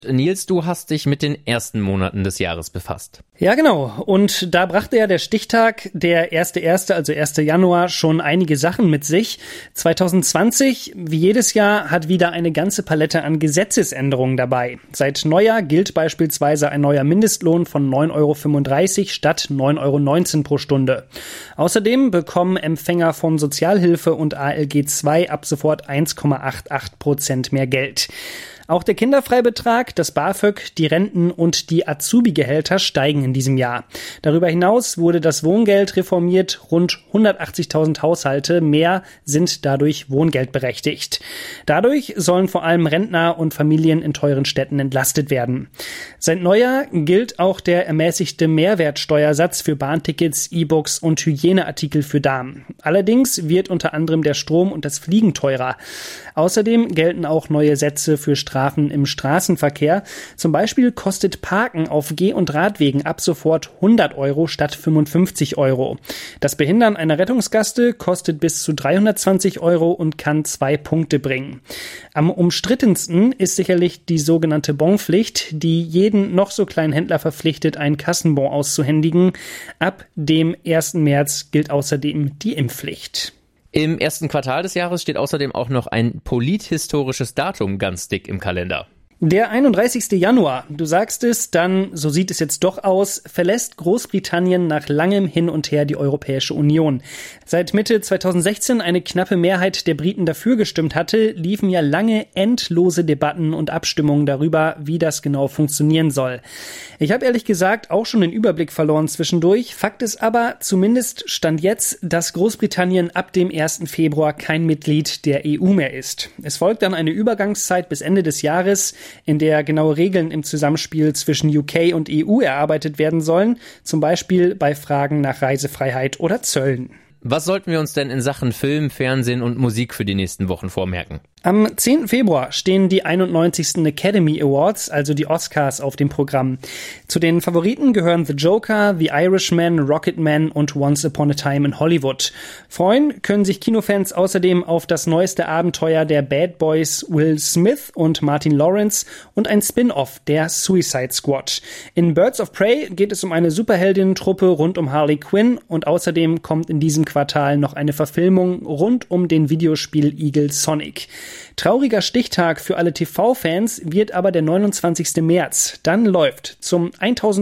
Nils, du hast dich mit den ersten Monaten des Jahres befasst. Ja, genau. Und da brachte ja der Stichtag, der 1.1., also 1. Januar, schon einige Sachen mit sich. 2020, wie jedes Jahr, hat wieder eine ganze Palette an Gesetzesänderungen dabei. Seit Neujahr gilt beispielsweise ein neuer Mindestlohn von 9,35 € statt 9,19 € pro Stunde. Außerdem bekommen Empfänger von Sozialhilfe und ALG II ab sofort 1,88% mehr Geld. Auch der Kinderfreibetrag, das BAföG, die Renten und die Azubi-Gehälter steigen in diesem Jahr. Darüber hinaus wurde das Wohngeld reformiert. Rund 180.000 Haushalte mehr sind dadurch wohngeldberechtigt. Dadurch sollen vor allem Rentner und Familien in teuren Städten entlastet werden. Seit Neujahr gilt auch der ermäßigte Mehrwertsteuersatz für Bahntickets, E-Books und Hygieneartikel für Damen. Allerdings wird unter anderem der Strom und das Fliegen teurer. Außerdem gelten auch neue Sätze für Strafen im Straßenverkehr. Zum Beispiel kostet Parken auf Geh- und Radwegen ab sofort 100 € statt 55 €. Das Behindern einer Rettungsgaste kostet bis zu 320 € und kann 2 Punkte bringen. Am umstrittensten ist sicherlich die sogenannte Bonpflicht, die jeden noch so kleinen Händler verpflichtet, einen Kassenbon auszuhändigen. Ab dem 1. März gilt außerdem die Impfpflicht. Im ersten Quartal des Jahres steht außerdem auch noch ein polithistorisches Datum ganz dick im Kalender. Der 31. Januar, du sagst es, dann, so sieht es jetzt doch aus, verlässt Großbritannien nach langem Hin und Her die Europäische Union. Seit Mitte 2016 eine knappe Mehrheit der Briten dafür gestimmt hatte, liefen ja lange endlose Debatten und Abstimmungen darüber, wie das genau funktionieren soll. Ich habe ehrlich gesagt auch schon den Überblick verloren zwischendurch. Fakt ist aber, zumindest stand jetzt, dass Großbritannien ab dem 1. Februar kein Mitglied der EU mehr ist. Es folgt dann eine Übergangszeit bis Ende des Jahres, in der genaue Regeln im Zusammenspiel zwischen UK und EU erarbeitet werden sollen, zum Beispiel bei Fragen nach Reisefreiheit oder Zöllen. Was sollten wir uns denn in Sachen Film, Fernsehen und Musik für die nächsten Wochen vormerken? Am 10. Februar stehen die 91. Academy Awards, also die Oscars, auf dem Programm. Zu den Favoriten gehören The Joker, The Irishman, Rocketman und Once Upon a Time in Hollywood. Freuen können sich Kinofans außerdem auf das neueste Abenteuer der Bad Boys Will Smith und Martin Lawrence und ein Spin-off, der Suicide Squad. In Birds of Prey geht es um eine Superheldinnen-Truppe rund um Harley Quinn und außerdem kommt in diesem Quartal noch eine Verfilmung rund um den Videospiel-Igel Sonic. Trauriger Stichtag für alle TV-Fans wird aber der 29. März. Dann läuft zum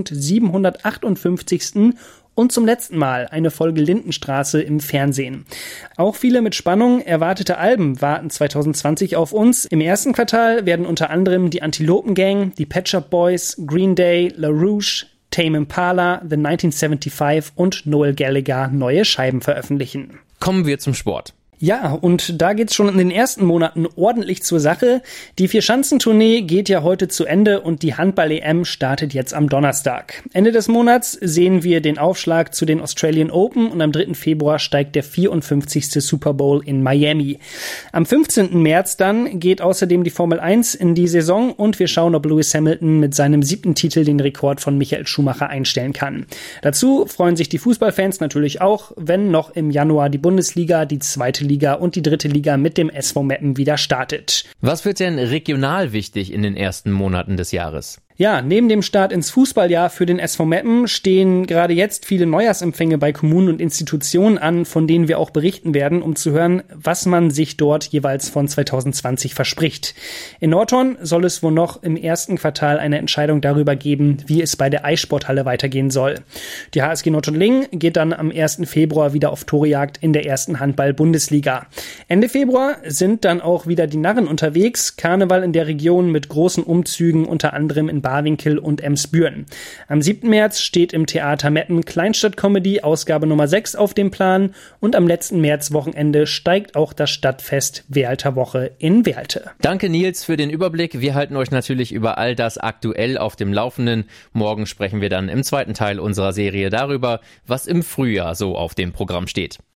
1758. und zum letzten Mal eine Folge Lindenstraße im Fernsehen. Auch viele mit Spannung erwartete Alben warten 2020 auf uns. Im ersten Quartal werden unter anderem die Antilopen Gang, die Pet Shop Boys, Green Day, La Rouge, Tame Impala, The 1975 und Noel Gallagher neue Scheiben veröffentlichen. Kommen wir zum Sport. Ja, und da geht's schon in den ersten Monaten ordentlich zur Sache. Die Vierschanzentournee geht ja heute zu Ende und die Handball-EM startet jetzt am Donnerstag. Ende des Monats sehen wir den Aufschlag zu den Australian Open und am 3. Februar steigt der 54. Super Bowl in Miami. Am 15. März dann geht außerdem die Formel 1 in die Saison und wir schauen, ob Lewis Hamilton mit seinem 7. Titel den Rekord von Michael Schumacher einstellen kann. Dazu freuen sich die Fußballfans natürlich auch, wenn noch im Januar die Bundesliga, die 2. Liga und die 3. Liga mit dem SV Meppen wieder startet. Was wird denn regional wichtig in den ersten Monaten des Jahres? Ja, neben dem Start ins Fußballjahr für den SV Meppen stehen gerade jetzt viele Neujahrsempfänge bei Kommunen und Institutionen an, von denen wir auch berichten werden, um zu hören, was man sich dort jeweils von 2020 verspricht. In Nordhorn soll es wohl noch im ersten Quartal eine Entscheidung darüber geben, wie es bei der Eissporthalle weitergehen soll. Die HSG Nordhorn-Lingen geht dann am 1. Februar wieder auf Torejagd in der ersten Handball-Bundesliga. Ende Februar sind dann auch wieder die Narren unterwegs. Karneval in der Region mit großen Umzügen, unter anderem in Barwinkel und Emsbüren. Am 7. März steht im Theater Meppen Kleinstadt-Comedy Ausgabe Nummer 6 auf dem Plan und am letzten Märzwochenende steigt auch das Stadtfest Werlter Woche in Werlte. Danke Nils für den Überblick. Wir halten euch natürlich über all das aktuell auf dem Laufenden. Morgen sprechen wir dann im zweiten Teil unserer Serie darüber, was im Frühjahr so auf dem Programm steht.